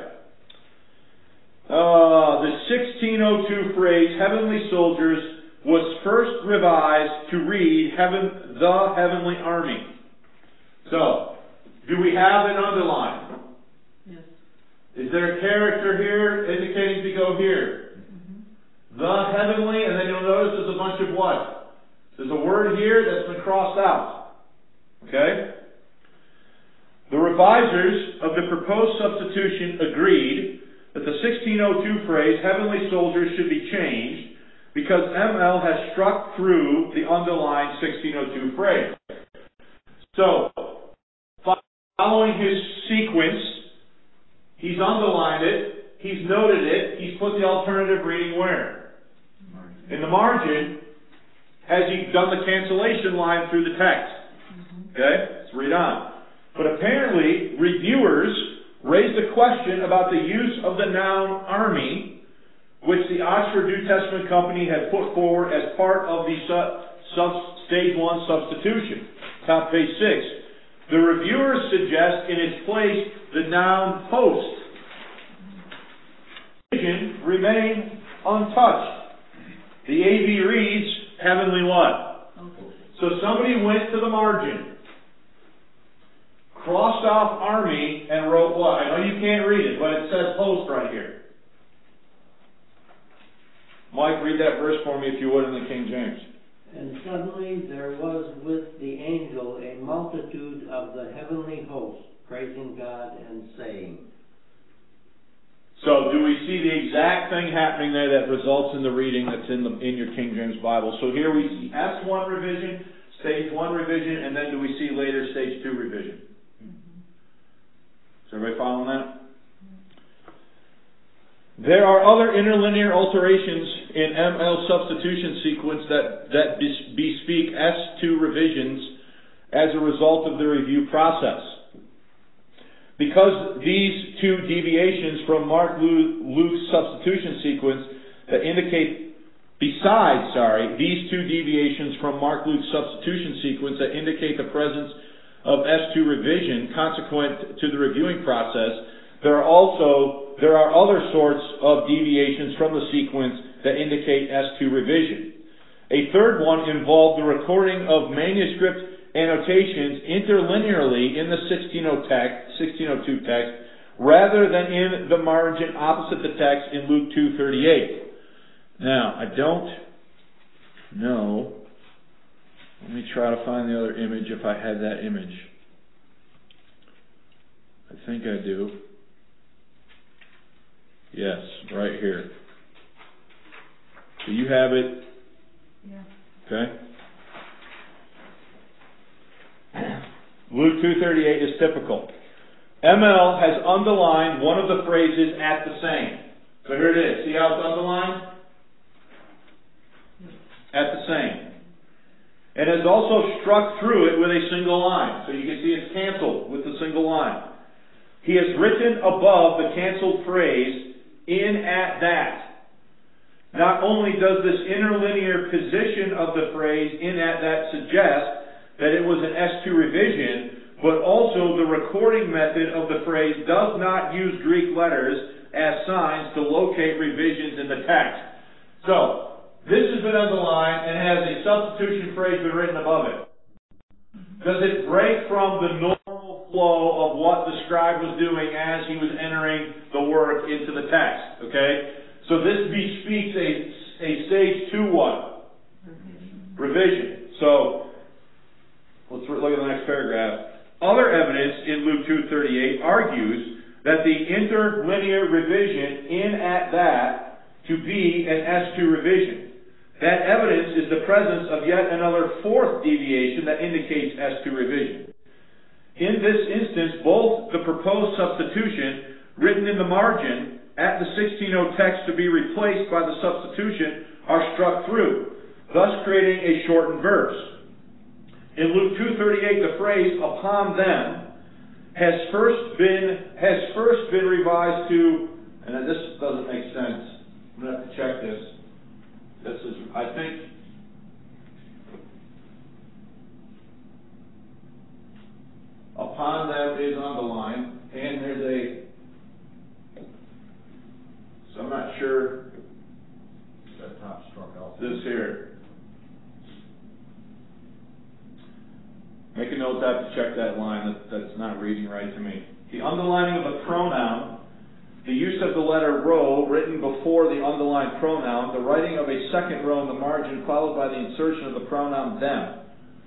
S1: Uh, the sixteen oh two phrase, heavenly soldiers, was first revised to read heaven, the heavenly army. So, do we have it underlined?
S3: Yes.
S1: Is there a character here indicating to go here?
S3: Mm-hmm.
S1: The heavenly, and then you'll notice there's a bunch of what? There's a word here that's been crossed out. Okay? The revisers of the proposed substitution agreed that the sixteen oh two phrase, heavenly soldiers, should be changed because M L has struck through the underlined sixteen oh two phrase. So, following his sequence, he's underlined it, he's noted it, he's put the alternative reading where? In the margin. Has he done the cancellation line through the text? Mm-hmm. Okay, let's read on. But apparently, reviewers raised a question about the use of the noun army, which the Oxford New Testament Company had put forward as part of the su- sub- stage one substitution. Top page six. The reviewers suggest in its place the noun host. Remain untouched. The A V reads heavenly what?
S3: Okay.
S1: So somebody went to the margin, crossed off army, and wrote what? I know you can't read it, but it says host right here. Mike, read that verse for me if you would in the King James.
S2: And suddenly there was with the angel a multitude of the heavenly host, praising God and saying.
S1: So, do we see the exact thing happening there that results in the reading that's in the in your King James Bible? So here we see S one revision, stage one revision, and then do we see later stage two revision? Is everybody following that? There are other interlinear alterations in M L substitution sequence that, that bespeak S two revisions as a result of the review process. Because these two deviations from Mark Luke's substitution sequence that indicate, besides, sorry, these two deviations from Mark Luke's substitution sequence that indicate the presence of S two revision consequent to the reviewing process, there are also, there are other sorts of deviations from the sequence that indicate S two revision. A third one involved the recording of manuscript annotations interlinearly in the sixteen oh two text rather than in the margin opposite the text in Luke two thirty-eight. Now, I don't know. Let me try to find the other image if I had that image. I think I do. Yes, right here. Do you have it?
S3: Yeah.
S1: Okay. Luke two thirty-eight is typical. M L has underlined one of the phrases at the same. So here it is. See how it's underlined? At the same. And has also struck through it with a single line. So you can see it's canceled with the single line. He has written above the canceled phrase, in at that. Not only does this interlinear position of the phrase, in at that, suggest that it was an S two revision, but also the recording method of the phrase does not use Greek letters as signs to locate revisions in the text. So, this has been underlined and has a substitution phrase been written above it. Does it break from the normal flow of what the scribe was doing as he was entering the work into the text? Okay? So this bespeaks a, a stage two what?
S3: Revision.
S1: Revision. So, let's look at the next paragraph. Other evidence in Luke two thirty-eight argues that the interlinear revision in at that to be an S two revision. That evidence is the presence of yet another fourth deviation that indicates S two revision. In this instance, both the proposed substitution written in the margin at the sixteen oh text to be replaced by the substitution are struck through, thus creating a shortened verse. In Luke two thirty-eight, the phrase "upon them" has first been has first been revised to, and this doesn't make sense. I'm going to have to check this. This is, I think, "upon them" is underlined, and there's a. So I'm not sure.
S5: That top struck out.
S1: This here. Make a note that to check that line. That, that's not reading right to me. The underlining of a pronoun, the use of the letter rho written before the underlined pronoun, the writing of a second row in the margin followed by the insertion of the pronoun them.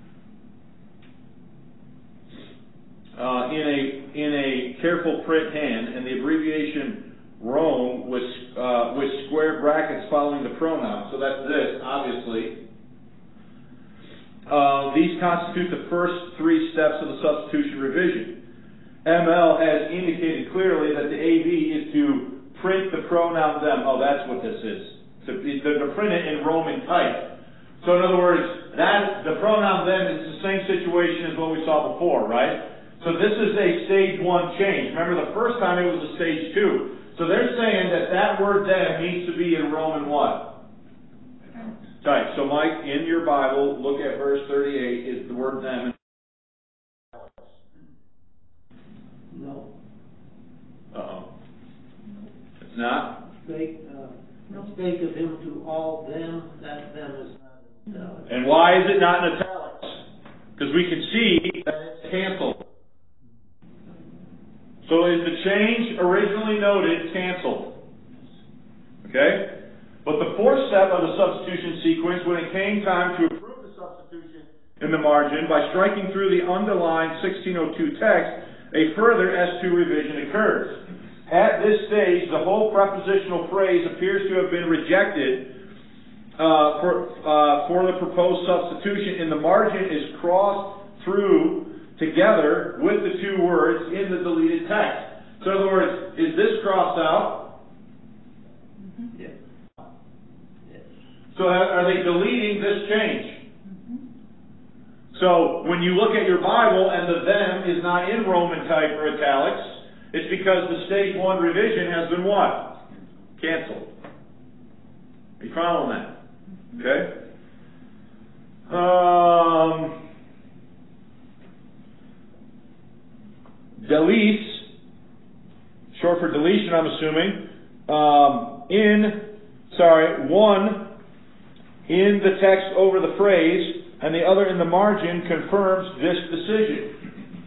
S1: Uh, in a in a careful print hand, and the abbreviation Rome with uh, with square brackets following the pronoun. So that's this, obviously. Uh, these constitute the first three steps of the substitution revision. M L has indicated clearly that the A V is to print the pronoun them. Oh, that's what this is. To, to print it in Roman type. So in other words, that the pronoun them is the same situation as what we saw before, right? So this is a stage one change. Remember, the first time it was a stage two. So they're saying that that word them needs to be in Roman what? Right. So Mike, in your Bible, look at verse thirty-eight. Is the word them?
S2: No.
S1: Uh-oh. It's not?
S2: Spake, uh, spake of him to all them, that them is not in italics.
S1: And why is it not in italics? Because we can see that it's canceled. So is the change originally noted canceled? Okay? But the fourth step of the substitution sequence, when it came time to approve the substitution in the margin by striking through the underlined sixteen oh two text, a further S two revision occurs. At this stage, the whole prepositional phrase appears to have been rejected uh, for, uh, for the proposed substitution, and the margin is crossed through together with the two words in the deleted text. So in other words, is this crossed out?
S3: Mm-hmm.
S2: Yes. Yes.
S1: So are they deleting this change?
S3: Mm-hmm.
S1: So when you look at your Bible and the them is not in Roman type or italics, it's because the stage one revision has been what? Canceled. Are you following that? Okay? Um... Delese, short for deletion, I'm assuming, um, in, sorry, one in the text over the phrase, and the other in the margin confirms this decision.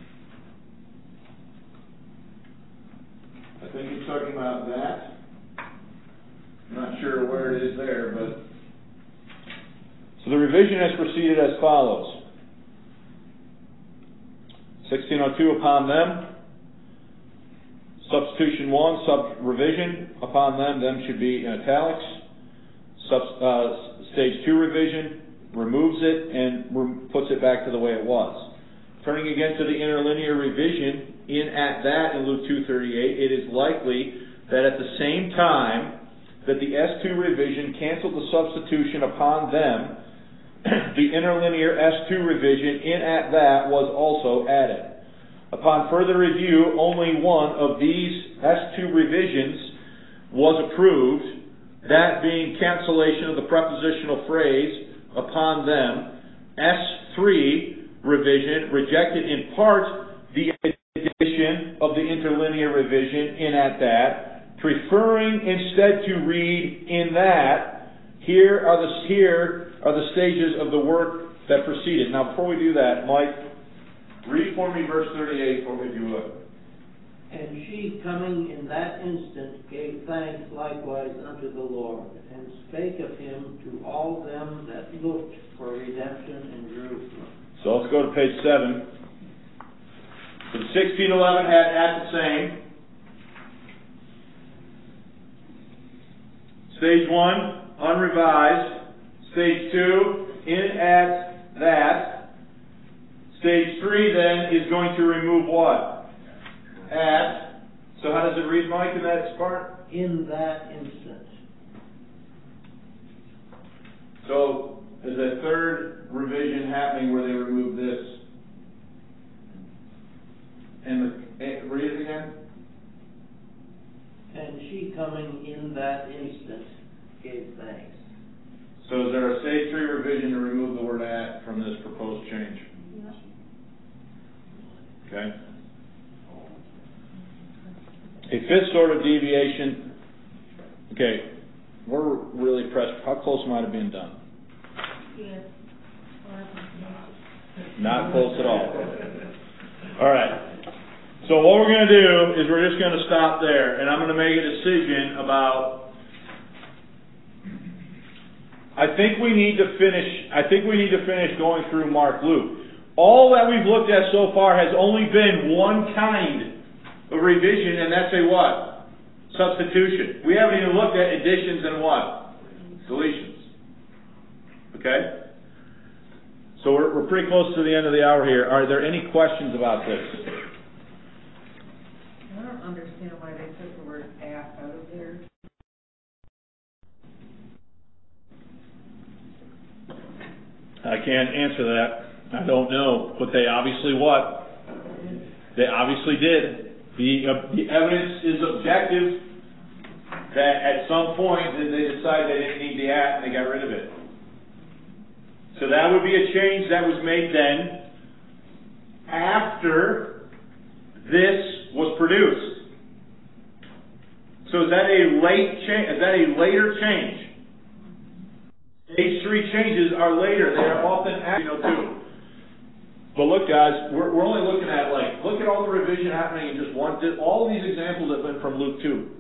S1: I think he's talking about that. I'm not sure where it is there, but... So the revision has proceeded as follows. sixteen oh two upon them. Substitution one, sub revision upon them. Them should be in italics. Sub, uh, stage two revision removes it and re- puts it back to the way it was. Turning again to the interlinear revision in at that in Luke two thirty-eight, it is likely that at the same time that the S two revision canceled the substitution upon them, the interlinear S two revision in at that was also added. Upon further review, only one of these S two revisions was approved, that being cancellation of the prepositional phrase upon them. S three revision rejected in part the addition of the interlinear revision in at that, preferring instead to read in that. Here are the here are the stages of the work that preceded. Now, before we do that, Mike, Read for me verse thirty-eight for me if you would.
S2: And she, coming in that instant, gave thanks likewise unto the Lord, and spake of him to all them that looked for redemption in Jerusalem.
S1: So let's go to page seven. So the sixteen eleven had at the same. Stage one, unrevised. Stage two, in at that. Stage three then is going to remove what? At. So how does it read, Mike, in that part?
S2: In that instant.
S1: So there's a third revision happening where they remove this. And the, eh, read it again.
S2: And she, coming in that instant, gave thanks.
S1: So is there a stage three revision to remove the word at from this proposed change?
S3: Yeah.
S1: Okay. A fifth sort of deviation. Okay, we're really pressed. How close am I to being done?
S3: Yes.
S1: Not close at all. All right. So what we're going to do is we're just going to stop there, and I'm going to make a decision about. I think we need to finish. I think we need to finish going through Mark, Luke. All that we've looked at so far has only been one kind of revision, and that's a what? Substitution. We haven't even looked at additions and what? Deletions. Okay? So we're, we're pretty close to the end of the hour here. Are there any questions about this?
S6: I don't understand why they took the word at out of there.
S1: I can't answer that. I don't know. But they obviously what? They obviously did. The, uh, the evidence is objective that at some point did they decide they didn't need the at and they got rid of it. So that would be a change that was made then after this was produced. So is that a late change? Is that a later change? Stage three changes are later. They are often after, you know, too. But look, guys, we're, we're only looking at, like, look at all the revision happening in just one. All of these examples have been from Luke two.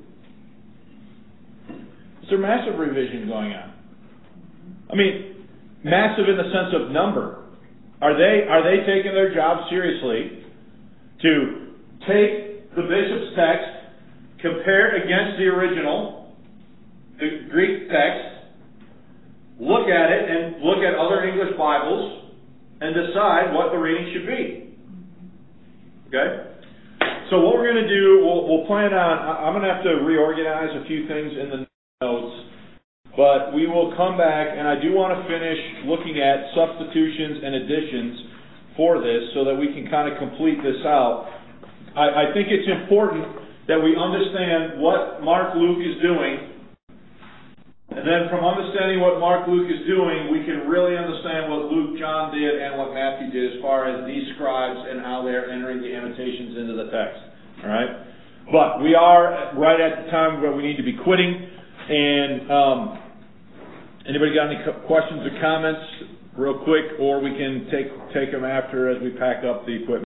S1: Is there massive revision going on? I mean, massive in the sense of number. Are they are they taking their job seriously to take the bishop's text, compare it against the original, the Greek text, look at it and look at other English Bibles and decide what the reading should be? Okay? So what we're going to do, we'll, we'll plan on, I'm going to have to reorganize a few things in the notes, but we will come back, and I do want to finish looking at substitutions and additions for this so that we can kind of complete this out. I, I think it's important that we understand what Mark Luke is doing. And then from understanding what Mark Luke is doing, we can really understand what Luke John did and what Matthew did as far as these scribes and how they're entering the annotations into the text. All right? But we are right at the time where we need to be quitting. And um, anybody got any questions or comments real quick, or we can take take them after as we pack up the equipment.